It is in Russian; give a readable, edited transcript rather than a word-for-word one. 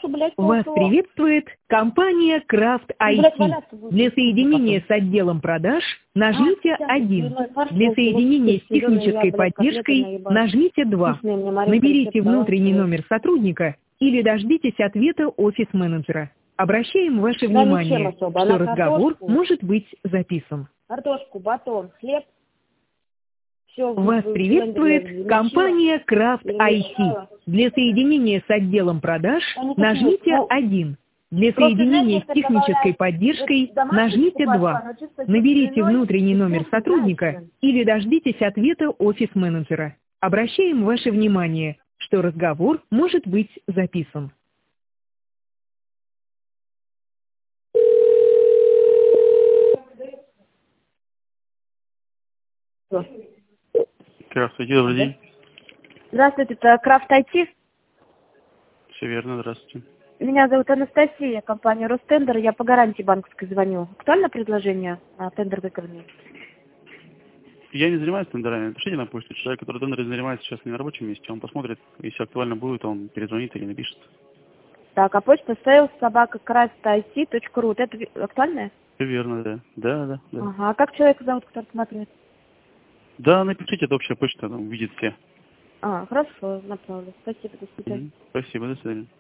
валяться, блядь, Вас то. приветствует компания Craft Блядь, IT. валяться буду. Для соединения с отделом продаж нажмите 1. Для соединения с технической поддержкой нажмите 2. Наберите внутренний номер сотрудника или дождитесь ответа офис-менеджера. Обращаем ваше Да ничем внимание, особо. что Она разговор картошку, может быть записан. картошку, батон, хлеб. Все Вас приветствует компания Craft IT. Для соединения с отделом продаж нажмите 1. Для соединения с технической поддержкой нажмите 2. Наберите внутренний номер сотрудника или дождитесь ответа офис-менеджера. Обращаем ваше внимание, что разговор может быть записан. Здравствуйте, добрый день. Здравствуйте, это Крафт IT. Все верно, здравствуйте. Меня зовут Анастасия, компания Ростендер. Я по гарантии банковской звоню. Актуально предложение на тендер выигранный? Я не занимаюсь тендерами. Напишите на почту. Человек, который тендерами занимается, сейчас не на рабочем месте. Он посмотрит, если актуально будет, он перезвонит или напишет. Так, а почта sales@craftit.ru. Вот это актуальное? Все верно, да. Да. Ага. А как человека зовут, который смотрит? Да, напишите, это общая почта, там видит все. Хорошо, направлю. Спасибо, до свидания. Спасибо, до свидания.